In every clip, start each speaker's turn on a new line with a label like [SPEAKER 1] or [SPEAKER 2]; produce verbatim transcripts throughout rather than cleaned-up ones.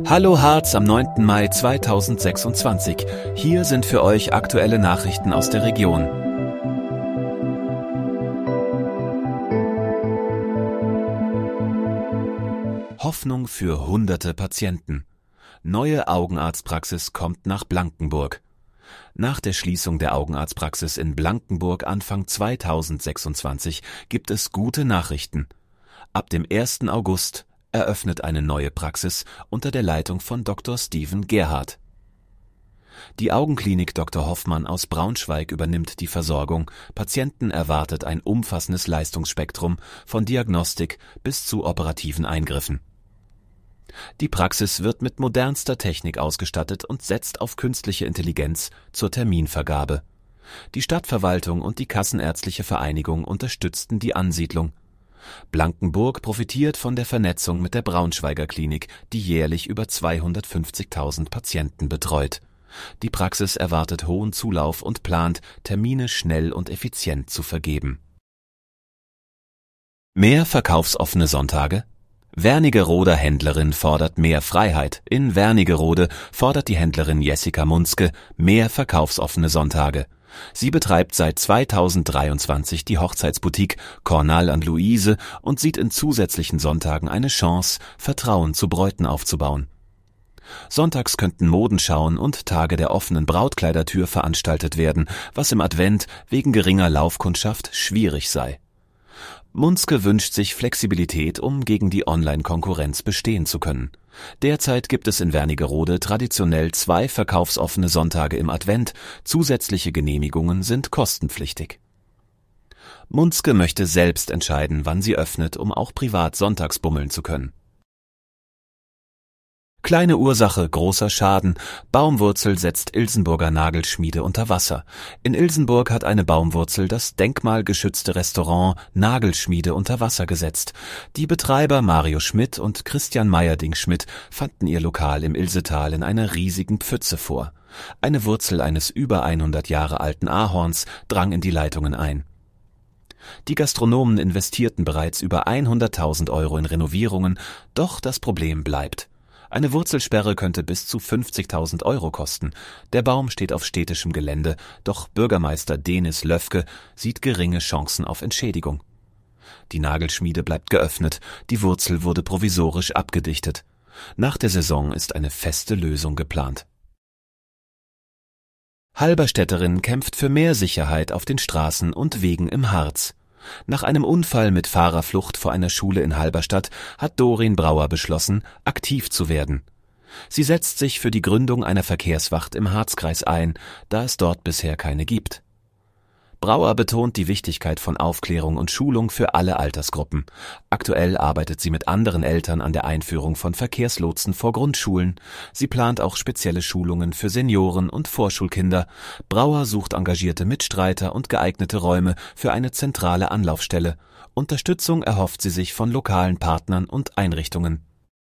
[SPEAKER 1] Hallo Harz am neunten Mai zweitausendsechsundzwanzig. Hier sind für euch aktuelle Nachrichten aus der Region. Hoffnung für hunderte Patienten. Neue Augenarztpraxis kommt nach Blankenburg. Nach der Schließung der Augenarztpraxis in Blankenburg Anfang zweitausendsechsundzwanzig gibt es gute Nachrichten. Ab dem ersten August eröffnet eine neue Praxis unter der Leitung von Doktor Steven Gerhardt. Die Augenklinik Doktor Hoffmann aus Braunschweig übernimmt die Versorgung. Patienten erwartet ein umfassendes Leistungsspektrum von Diagnostik bis zu operativen Eingriffen. Die Praxis wird mit modernster Technik ausgestattet und setzt auf künstliche Intelligenz zur Terminvergabe. Die Stadtverwaltung und die Kassenärztliche Vereinigung unterstützten die Ansiedlung. Blankenburg profitiert von der Vernetzung mit der Braunschweiger Klinik, die jährlich über zweihundertfünfzigtausend Patienten betreut. Die Praxis erwartet hohen Zulauf und plant, Termine schnell und effizient zu vergeben. Mehr verkaufsoffene Sonntage? Wernigeroder Händlerin fordert mehr Freiheit. In Wernigerode fordert die Händlerin Jessica Munzke mehr verkaufsoffene Sonntage. Sie betreibt seit zweitausenddreiundzwanzig die Hochzeitsboutique Cornal und Luise und sieht in zusätzlichen Sonntagen eine Chance, Vertrauen zu Bräuten aufzubauen. Sonntags könnten Modenschauen und Tage der offenen Brautkleidertür veranstaltet werden, was im Advent wegen geringer Laufkundschaft schwierig sei. Munzke wünscht sich Flexibilität, um gegen die Online-Konkurrenz bestehen zu können. Derzeit gibt es in Wernigerode traditionell zwei verkaufsoffene Sonntage im Advent, zusätzliche Genehmigungen sind kostenpflichtig. Munzke möchte selbst entscheiden, wann sie öffnet, um auch privat sonntags bummeln zu können. Kleine Ursache, großer Schaden. Baumwurzel setzt Ilsenburger Nagelschmiede unter Wasser. In Ilsenburg hat eine Baumwurzel das denkmalgeschützte Restaurant Nagelschmiede unter Wasser gesetzt. Die Betreiber Mario Schmidt und Christian Meyerding-Schmidt fanden ihr Lokal im Ilsetal in einer riesigen Pfütze vor. Eine Wurzel eines über hundert Jahre alten Ahorns drang in die Leitungen ein. Die Gastronomen investierten bereits über hunderttausend Euro in Renovierungen, doch das Problem bleibt. Eine Wurzelsperre könnte bis zu fünfzigtausend Euro kosten. Der Baum steht auf städtischem Gelände, doch Bürgermeister Denis Löfke sieht geringe Chancen auf Entschädigung. Die Nagelschmiede bleibt geöffnet, die Wurzel wurde provisorisch abgedichtet. Nach der Saison ist eine feste Lösung geplant. Halberstädterin kämpft für mehr Sicherheit auf den Straßen und Wegen im Harz. Nach einem Unfall mit Fahrerflucht vor einer Schule in Halberstadt hat Doreen Brauer beschlossen, aktiv zu werden. Sie setzt sich für die Gründung einer Verkehrswacht im Harzkreis ein, da es dort bisher keine gibt. Brauer betont die Wichtigkeit von Aufklärung und Schulung für alle Altersgruppen. Aktuell arbeitet sie mit anderen Eltern an der Einführung von Verkehrslotsen vor Grundschulen. Sie plant auch spezielle Schulungen für Senioren und Vorschulkinder. Brauer sucht engagierte Mitstreiter und geeignete Räume für eine zentrale Anlaufstelle. Unterstützung erhofft sie sich von lokalen Partnern und Einrichtungen.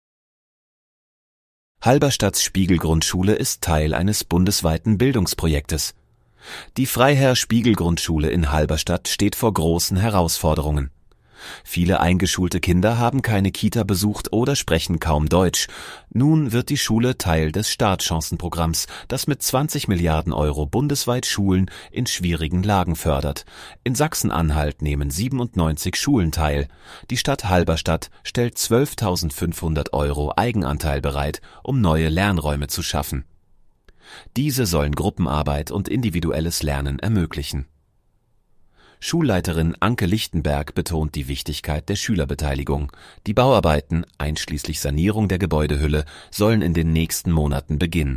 [SPEAKER 1] Halberstadts Spiegelgrundschule ist Teil eines bundesweiten Bildungsprojektes. Die Freiherr-Spiegel-Grundschule in Halberstadt steht vor großen Herausforderungen. Viele eingeschulte Kinder haben keine Kita besucht oder sprechen kaum Deutsch. Nun wird die Schule Teil des Startchancenprogramms, das mit zwanzig Milliarden Euro bundesweit Schulen in schwierigen Lagen fördert. In Sachsen-Anhalt nehmen siebenundneunzig Schulen teil. Die Stadt Halberstadt stellt zwölftausendfünfhundert Euro Eigenanteil bereit, um neue Lernräume zu schaffen. Diese sollen Gruppenarbeit und individuelles Lernen ermöglichen. Schulleiterin Anke Lichtenberg betont die Wichtigkeit der Schülerbeteiligung. Die Bauarbeiten, einschließlich Sanierung der Gebäudehülle, sollen in den nächsten Monaten beginnen.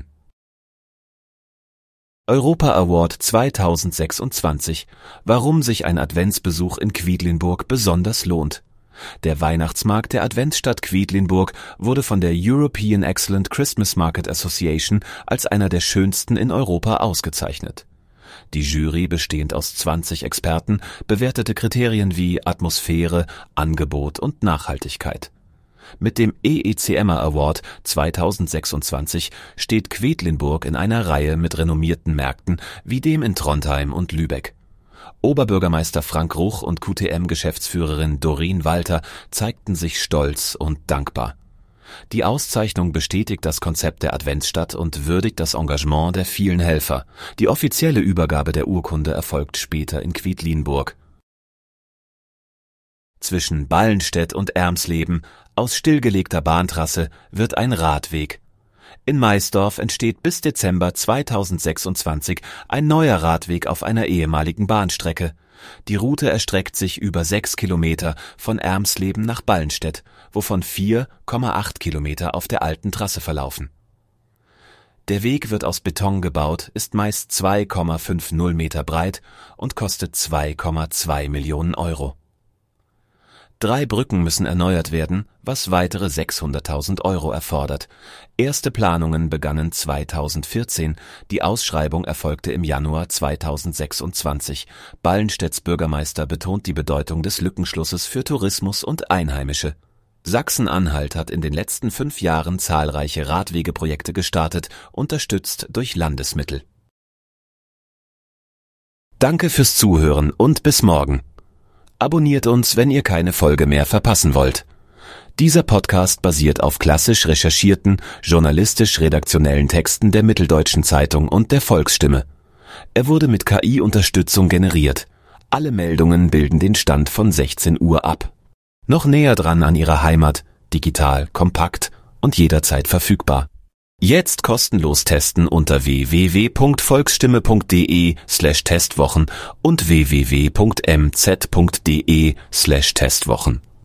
[SPEAKER 1] Europa Award zweitausendsechsundzwanzig. Warum sich ein Adventsbesuch in Quedlinburg besonders lohnt. Der Weihnachtsmarkt der Adventsstadt Quedlinburg wurde von der European Excellent Christmas Market Association als einer der schönsten in Europa ausgezeichnet. Die Jury, bestehend aus zwanzig Experten, bewertete Kriterien wie Atmosphäre, Angebot und Nachhaltigkeit. Mit dem E E C M A Award zweitausendsechsundzwanzig steht Quedlinburg in einer Reihe mit renommierten Märkten wie dem in Trondheim und Lübeck. Oberbürgermeister Frank Ruch und Q T M-Geschäftsführerin Doreen Walter zeigten sich stolz und dankbar. Die Auszeichnung bestätigt das Konzept der Adventsstadt und würdigt das Engagement der vielen Helfer. Die offizielle Übergabe der Urkunde erfolgt später in Quedlinburg. Zwischen Ballenstedt und Ermsleben, aus stillgelegter Bahntrasse, wird ein Radweg. In Maisdorf entsteht bis Dezember zweitausendsechsundzwanzig ein neuer Radweg auf einer ehemaligen Bahnstrecke. Die Route erstreckt sich über sechs Kilometer von Ermsleben nach Ballenstedt, wovon vier Komma acht Kilometer auf der alten Trasse verlaufen. Der Weg wird aus Beton gebaut, ist meist zwei Komma fünfzig Meter breit und kostet zwei Komma zwei Millionen Euro. Drei Brücken müssen erneuert werden, was weitere sechshunderttausend Euro erfordert. Erste Planungen begannen zweitausendvierzehn, die Ausschreibung erfolgte im Januar zweitausendsechsundzwanzig. Ballenstedts Bürgermeister betont die Bedeutung des Lückenschlusses für Tourismus und Einheimische. Sachsen-Anhalt hat in den letzten fünf Jahren zahlreiche Radwegeprojekte gestartet, unterstützt durch Landesmittel. Danke fürs Zuhören und bis morgen. Abonniert uns, wenn ihr keine Folge mehr verpassen wollt. Dieser Podcast basiert auf klassisch recherchierten, journalistisch-redaktionellen Texten der Mitteldeutschen Zeitung und der Volksstimme. Er wurde mit K I-Unterstützung generiert. Alle Meldungen bilden den Stand von sechzehn Uhr ab. Noch näher dran an ihrer Heimat, digital, kompakt und jederzeit verfügbar. Jetzt kostenlos testen unter w w w punkt volksstimme punkt de slash testwochen und w w w punkt m z punkt de slash testwochen.